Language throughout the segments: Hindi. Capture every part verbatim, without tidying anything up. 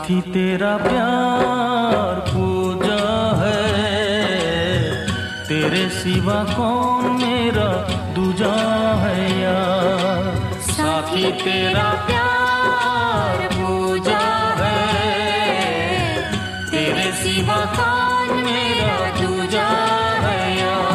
साथी तेरा प्यार पूजा है, तेरे सिवा कौन मेरा दूजा है यार। साथी तेरा प्यार पूजा है, तेरे सिवा कौन मेरा दूजा है यार।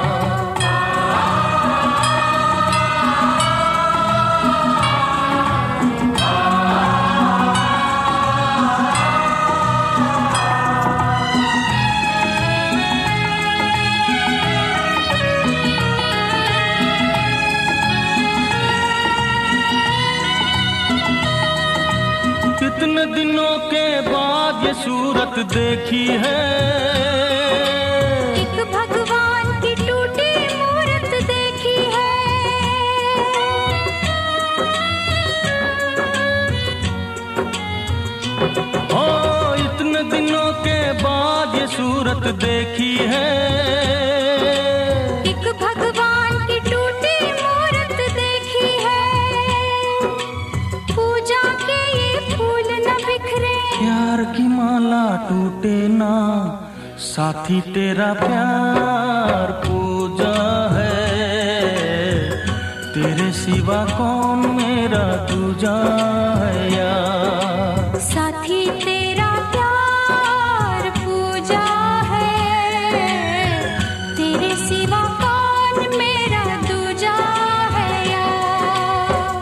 कितने दिनों के बाद ये सूरत देखी है, एक भगवान की टूटी मूरत देखी है। ओ इतने दिनों के बाद ये सूरत देखी है, एक भगवान की टूटी मूरत देखी है। पूजा के ये फूल न बिखरे, प्यार की माला टूटे ना। साथी तेरा प्यार पूजा है, तेरे सिवा कौन मेरा दूजा है यार। साथी तेरा प्यार पूजा है, तेरे सिवा कौन मेरा दूजा है यार।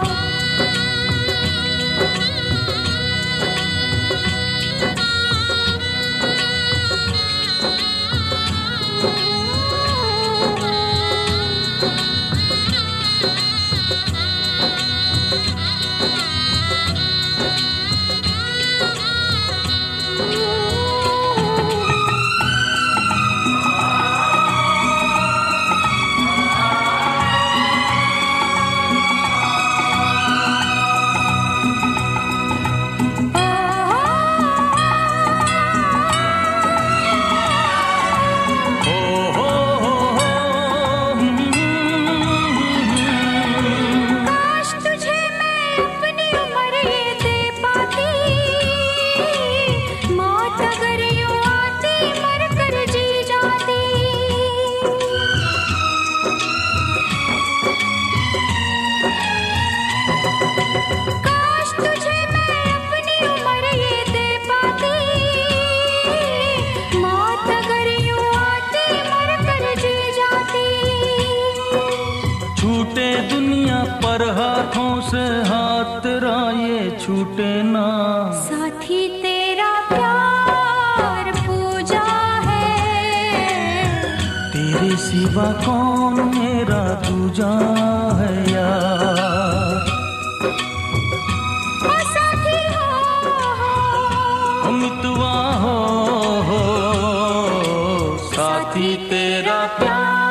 छूटे दुनिया पर हाथों से हाथ तेरा ये छूटे ना। साथी तेरा प्यार पूजा है, तेरे सिवा कौन मेरा दूजा है यार। ओ साथी हो, मितवा हो, हो साथी तेरा प्यार